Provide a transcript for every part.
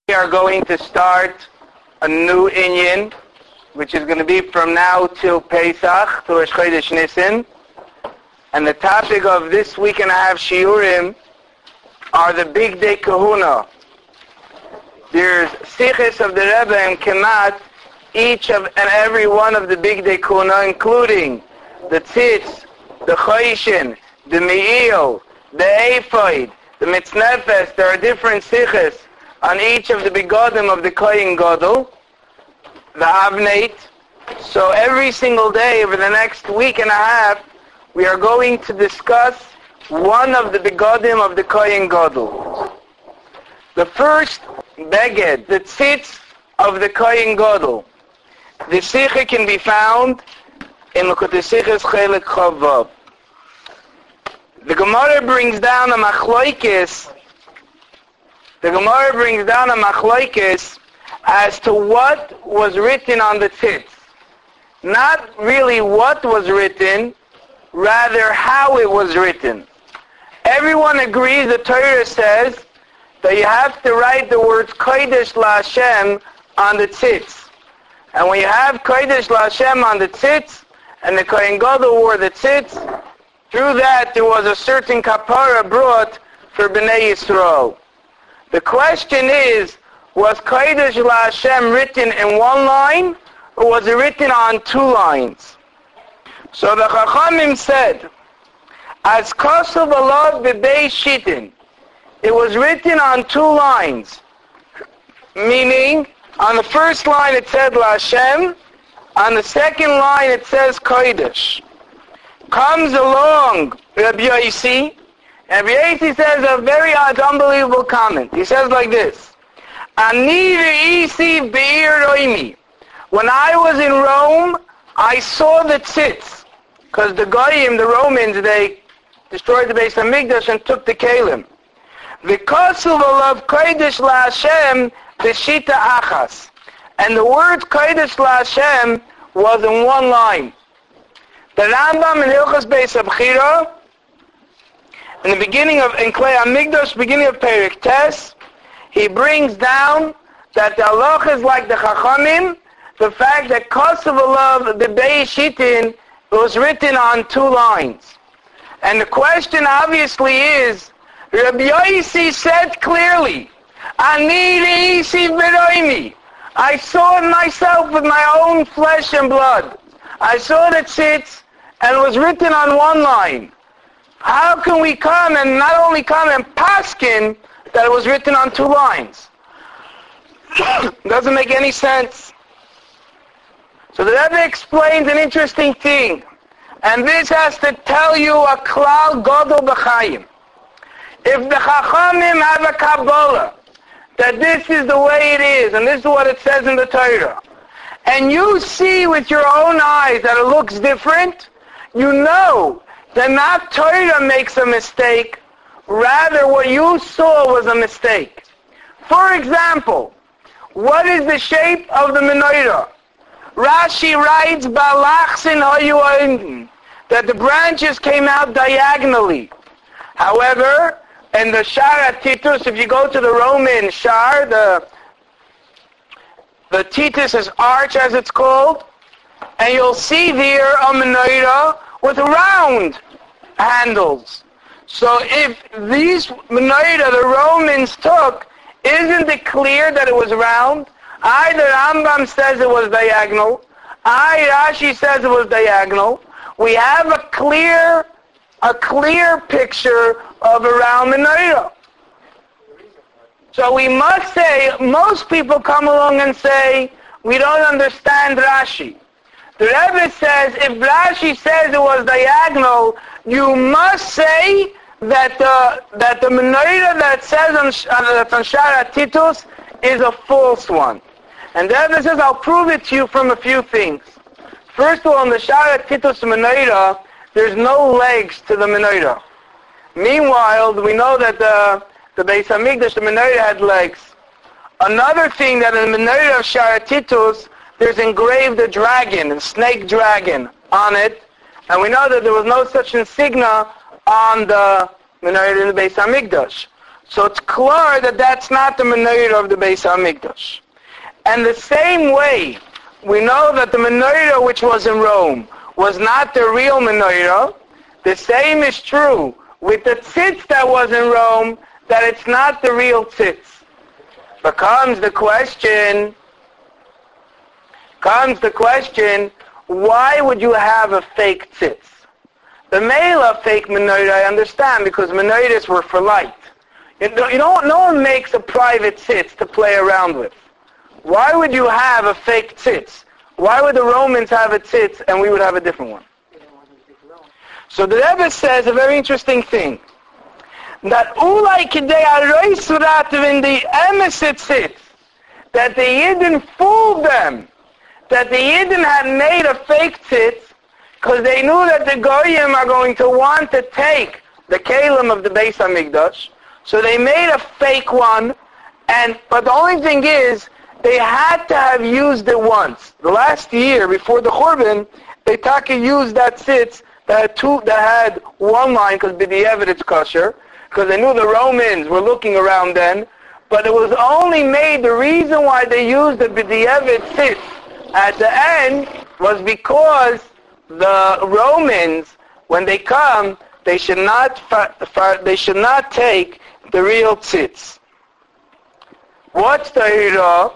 We are going to start a new inyan, which is going to be from now till Pesach, to Rosh Chodesh Nisan. And the topic of this week and a half shiurim are the Big Day Kahuna. There's siches of the Rebbe and Kemat, each of and every one of the Big Day Kahuna, including the Tzitz, the Choshen, the Me'il, the Ephod, the Mitznefes. There are different siches on each of the begodim of the Kohen Gadol, the Avneit. So every single day over the next week and a half, we are going to discuss one of the begodim of the Kohen Gadol. The first beged, the tzitz of the Kohen Gadol. The sicha can be found in Likutei Sichos Chelik Chavav. The Gemara brings down a machloikis. The Gemara brings down a machloikis as to what was written on the tzitz. Not really what was written, rather how it was written. Everyone agrees, the Torah says, that you have to write the words Kodesh LaHashem on the tzitz. And when you have Kodesh LaHashem on the tzitz, and the Kohen Gadol wore the tzitz, through that there was a certain kapara brought for Bnei Yisrael. The question is, was Kodesh LaHashem written in one line, or was it written on two lines? So the Chachamim said, as Kosov Alav B'Bei Shitin, it was written on two lines, meaning on the first line it said LaHashem, on the second line it says Kodesh. Comes along Rabbi Yossi, and Rabbi Yossi says a very unbelievable comment. He says like this, Ani re'isi be'ir roimi. When I was in Rome, I saw the tzitz, because the Goyim, the Romans, they destroyed the Beis Hamikdash and took the Kalim. V'kosuv alav Kodesh LaHashem b'shita achas. And the word Kodesh LaHashem was in one line. The Rambam in Hilchos Beis Abchira, in the beginning of, in Klei Hamikdash, beginning of Perek Tes, he brings down that the halach is like the Chachamim, the fact that Kosov Alav, the B'Bei Shitin, was written on two lines. And the question obviously is, Rabbi Yossi said clearly, Ani re'isi b'roimi. I saw it myself with my own flesh and blood. I saw the tzitz, and it was written on one line. How can we come and not only come and paskin that it was written on two lines? Doesn't make any sense. So the Rebbe explains an interesting thing, and this has to tell you a klal gadol b'chaim. If the Chachamim have a Kabbalah, that this is the way it is, and this is what it says in the Torah, and you see with your own eyes that it looks different, you know that not Torah makes a mistake, rather what you saw was a mistake. For example, what is the shape of the menorah? Rashi writes, Balachsin hayu oindim, that the branches came out diagonally. However, in the Shar HaTitus, if you go to the Roman Shar, the Titus is arch as it's called, and you'll see there a menorah with round handles. So if these menorah the Romans took, isn't it clear that it was round? Either Rambam says it was diagonal, Rashi says it was diagonal. We have a clear picture of a round menorah. So we must say, most people come along and say, we don't understand Rashi. The Rebbe says, if Rashi says it was diagonal, you must say that the menorah that says on Shar HaTitus is a false one. And the Rebbe says, I'll prove it to you from a few things. First of all, in the Shar HaTitus menorah, there's no legs to the menorah. Meanwhile, we know that the Beis Hamikdash, the menorah had legs. Another thing, that in the menorah of Shar HaTitus, there's engraved a dragon, a snake dragon on it, and we know that there was no such insignia on the menorah in the Beis Hamikdash. So it's clear that that's not the menorah of the Beis HaMikdash. And the same way, we know that the menorah which was in Rome was not the real menorah. The same is true with the tzitz that was in Rome, that it's not the real tzitz. Comes the question, why would you have a fake tzitz? The Mela fake menorah, I understand, because menorahs were for light. No one makes a private tzitz to play around with. Why would you have a fake tzitz? Why would the Romans have a tzitz and we would have a different one? So the Rebbe says a very interesting thing. That ulai kidei aroi surativ in the emeset tzitz, that the Yidden fooled them, that the Yidden had made a fake tzitz, because they knew that the Goyim are going to want to take the Kalim of the Beis HaMikdash. So they made a fake one, but the only thing is, they had to have used it once. The last year, before the Churban, they used that tzitz that had one line, because b'diavad it's kosher, because they knew the Romans were looking around then, but it was only made, the reason why they used the b'diavad tzitz at the end was because the Romans, when they come, they should not take the real tzitz. What's the hira?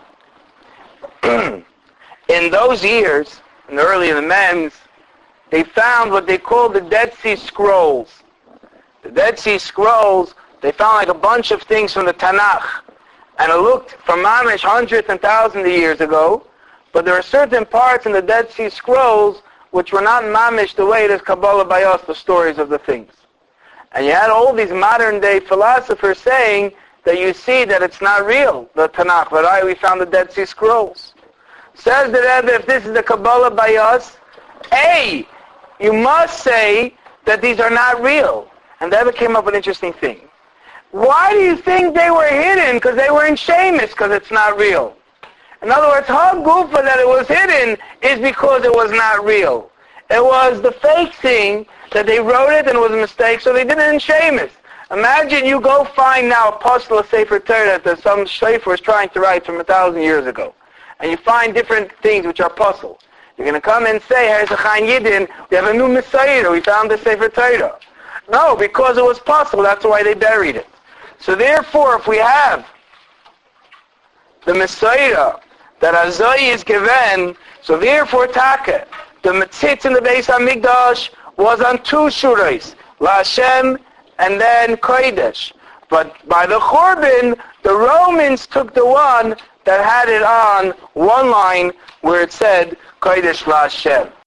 In those years, early in the Mems, they found what they called the Dead Sea Scrolls. The Dead Sea Scrolls, they found like a bunch of things from the Tanakh. And it looked from Mamish hundreds and thousands of years ago, but there are certain parts in the Dead Sea Scrolls which were not Mamish the way it is Kabbalah Bayos, the stories of the things. And you had all these modern day philosophers saying that you see that it's not real, the Tanakh. But we found the Dead Sea Scrolls. Says the Rebbe, if this is the Kabbalah Bayos, you must say that these are not real. And the Rebbe came up with an interesting thing. Why do you think they were hidden? Because they were in Shemus, because it's not real. In other words, how gufa that it was hidden is because it was not real. It was the fake thing that they wrote it and it was a mistake, so they did it in Shemus. Imagine you go find now a apostle of Sefer Torah that some Sefer was trying to write from 1,000 years ago. And you find different things which are puzzle. You're going to come and say, here's a Chaim Yidin, we have a new Messiah, we found the Sefer Torah. No, because it was puzzle, that's why they buried it. So therefore, if we have the Messiah, that Azoi is given, so therefore Taka, the Metzitz in the Beis HaMikdash was on two shurais, La Hashem and then Kodesh. But by the Churban, the Romans took the one that had it on one line where it said Kodesh La Hashem.